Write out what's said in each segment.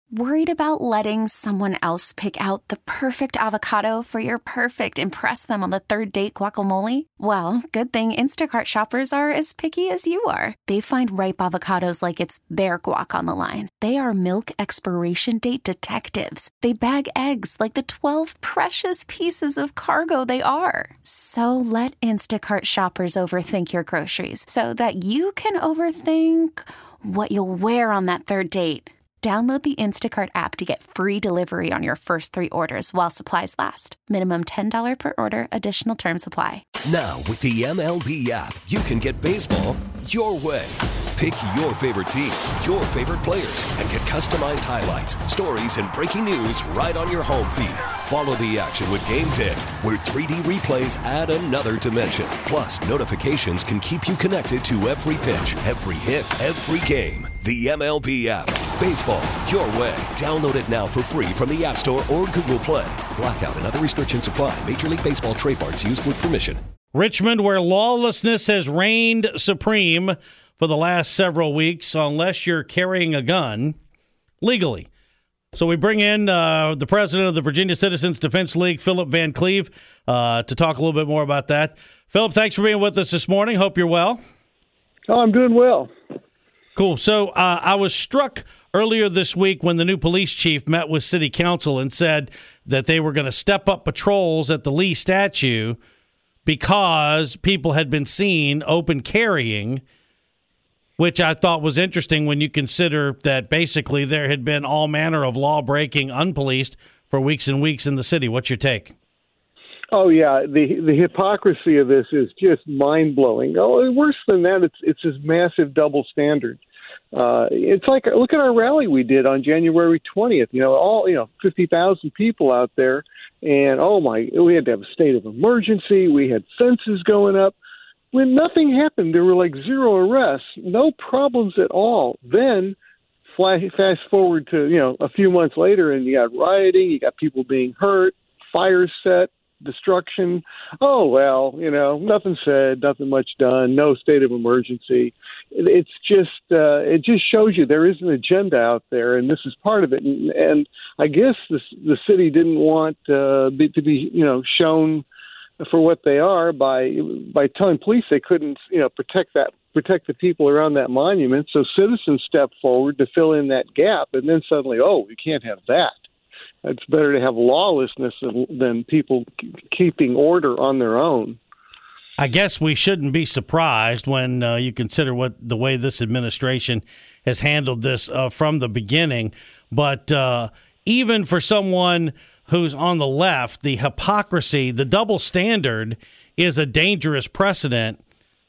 Worried about letting someone else pick out the perfect avocado for your perfect impress them on the third date guacamole? Well, good thing Instacart shoppers are as picky as you are. They find ripe avocados like it's their guac on the line. They are milk expiration date detectives. They bag eggs like the 12 precious pieces of cargo they are. So let Instacart shoppers overthink your groceries so that you can overthink what you'll wear on that third date. Download the Instacart app to get free delivery on your first 3 orders while supplies last. Minimum $10 per order. Additional terms apply. Now, with the MLB app, you can get baseball your way. Pick your favorite team, your favorite players, and get customized highlights, stories, and breaking news right on your home feed. Follow the action with Game 10, where 3D replays add another dimension. Plus, notifications can keep you connected to every pitch, every hit, every game. The MLB app. Baseball your way. Download it now for free from the App Store or Google Play. Blackout and other restrictions apply. Major League Baseball trademarks used with permission. Richmond, where lawlessness has reigned supreme for the last several weeks, unless you're carrying a gun legally. So we bring in the president of the Virginia Citizens Defense League, Philip Van Cleve, to talk a little bit more about that. Philip, thanks for being with us this morning. Hope you're well. Oh, I'm doing well. Cool. So I was struck earlier this week when the new police chief met with city council and said that they were going to step up patrols at the Lee statue because people had been seen open carrying, which I thought was interesting when you consider that basically there had been all manner of law-breaking unpoliced for weeks and weeks in the city. What's your take? Oh, yeah. The hypocrisy of this is just mind-blowing. Oh, worse than that, it's this massive double standard. It's like, look at our rally we did on January 20th. 50,000 people out there. And, we had to have a state of emergency. We had fences going up. When nothing happened, there were like 0 arrests, no problems at all. Then fast forward to, a few months later, and you got rioting, you got people being hurt, fires set, destruction. Oh, well, nothing said, nothing much done, no state of emergency. It just shows you there is an agenda out there, and this is part of it. And I guess the city didn't want to be shown for what they are by telling police they couldn't protect the people around that monument. So citizens stepped forward to fill in that gap, and then suddenly, we can't have that. It's better to have lawlessness than people keeping order on their own. I guess we shouldn't be surprised when you consider the way this administration has handled this from the beginning. But even for someone who's on the left, the hypocrisy, the double standard is a dangerous precedent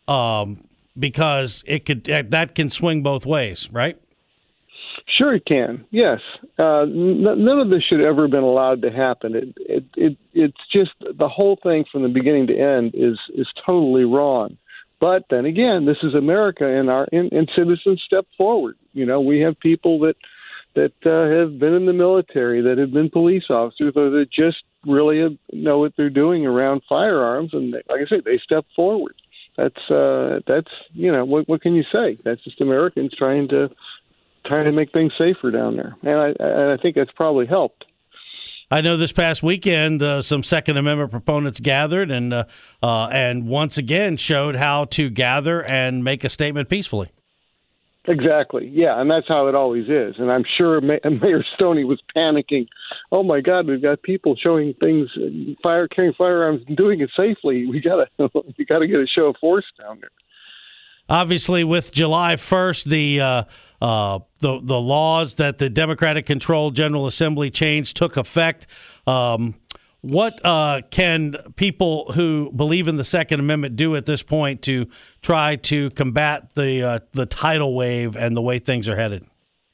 because that can swing both ways, right? Sure, it can. Yes, none of this should ever have been allowed to happen. It's just the whole thing from the beginning to end is totally wrong. But then again, this is America, and citizens step forward. We have people that have been in the military, that have been police officers, or that just really know what they're doing around firearms, and like I say, they step forward. That's what can you say? That's just Americans trying to make things safer down there. And I think that's probably helped. I know this past weekend some Second Amendment proponents gathered and once again showed how to gather and make a statement peacefully. Exactly. Yeah, and that's how it always is. And I'm sure Mayor Stoney was panicking. Oh my God, we've got people showing things, carrying firearms and doing it safely. We gotta get a show of force down there. Obviously, with July 1st, the laws that the Democratic-controlled General Assembly changed took effect. What can people who believe in the Second Amendment do at this point to try to combat the tidal wave and the way things are headed?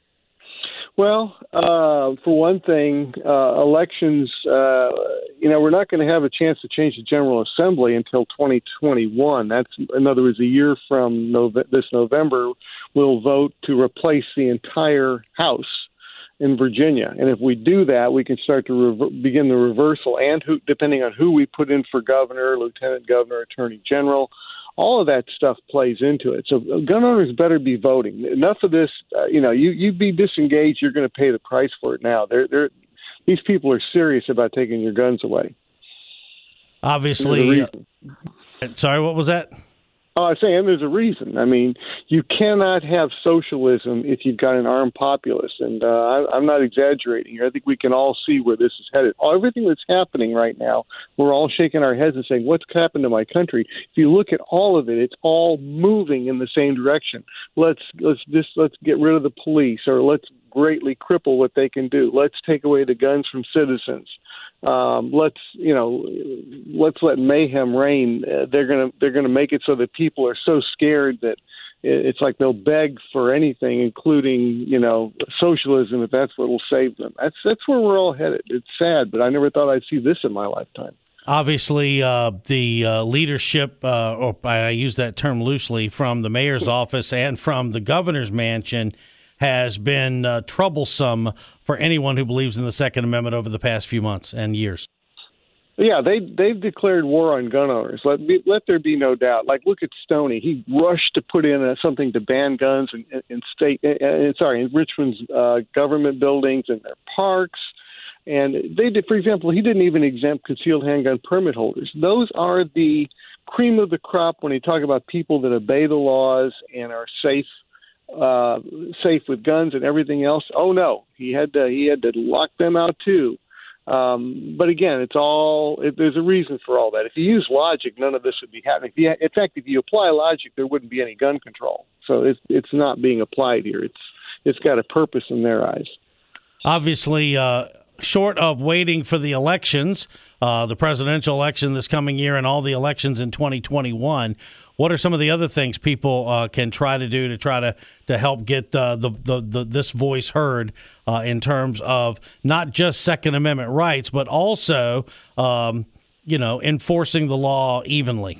Well, for one thing, elections, we're not going to have a chance to change the General Assembly until 2021. That's, in other words, a year from this November, we'll vote to replace the entire House in Virginia. And if we do that, we can start to begin the reversal, and depending on who we put in for governor, lieutenant governor, attorney general, All of that stuff plays into it. So gun owners better be voting. Enough of this. You be disengaged, you're going to pay the price for it now. These people are serious about taking your guns away. Obviously. Sorry, what was that? Oh, I was saying there's a reason. I mean, you cannot have socialism if you've got an armed populace, and I'm not exaggerating here. I think we can all see where this is headed. Everything that's happening right now, we're all shaking our heads and saying, what's happened to my country? If you look at all of it, it's all moving in the same direction. Let's get rid of the police, or let's greatly cripple what they can do. Let's take away the guns from citizens. Let's let mayhem reign. They're gonna make it so that people are so scared that it's like they'll beg for anything, including socialism, if that's what will save them. That's where we're all headed. It's sad, but I never thought I'd see this in my lifetime. Obviously, the leadership, or I use that term loosely, from the mayor's office and from the governor's mansion has been troublesome for anyone who believes in the Second Amendment over the past few months and years. Yeah, they've declared war on gun owners. Let there be no doubt. Like, look at Stoney. He rushed to put in something to ban guns in Richmond's government buildings and their parks. And they did, for example, he didn't even exempt concealed handgun permit holders. Those are the cream of the crop when you talk about people that obey the laws and are safe with guns and everything else. Oh no, he had to lock them out too. But again, there's a reason for all that. If you use logic, none of this would be happening. In fact, if you apply logic, there wouldn't be any gun control. So it's not being applied here. It's got a purpose in their eyes. Obviously, short of waiting for the elections, the presidential election this coming year and all the elections in 2021, what are some of the other things people can try to do to help get this voice heard in terms of not just Second Amendment rights, but also enforcing the law evenly?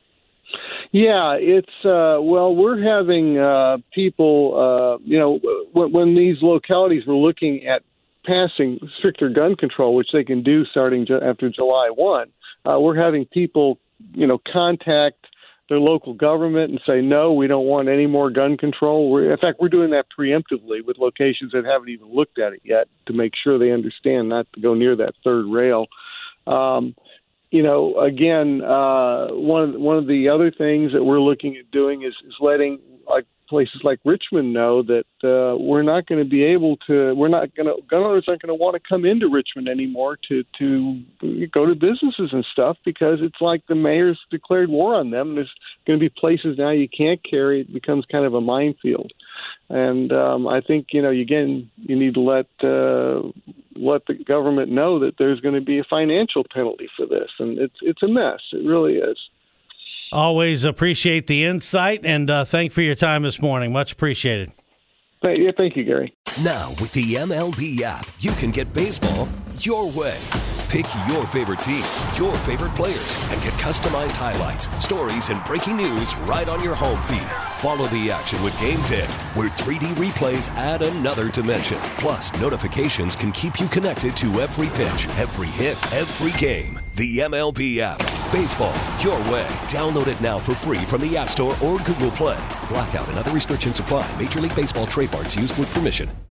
Yeah, it's we're having people. When these localities were looking at passing stricter gun control, which they can do starting after July 1, we're having people contact their local government and say, no, we don't want any more gun control. In fact, we're doing that preemptively with locations that haven't even looked at it yet to make sure they understand not to go near that third rail. One of the other things that we're looking at doing is letting places like Richmond know that gun owners aren't going to want to come into Richmond anymore to go to businesses and stuff, because it's like the mayor's declared war on them. There's going to be places now you can't carry. It becomes kind of a minefield. And I think, you need to let the government know that there's going to be a financial penalty for this. And it's a mess. It really is. Always appreciate the insight, and thank for your time this morning. Much appreciated. Thank you, Gary. Now, with the MLB app, you can get baseball your way. Pick your favorite team, your favorite players, and get customized highlights, stories, and breaking news right on your home feed. Follow the action with Game Day, where 3D replays add another dimension. Plus, notifications can keep you connected to every pitch, every hit, every game. The MLB app. Baseball your way. Download it now for free from the App Store or Google Play. Blackout and other restrictions apply. Major League Baseball trademarks used with permission.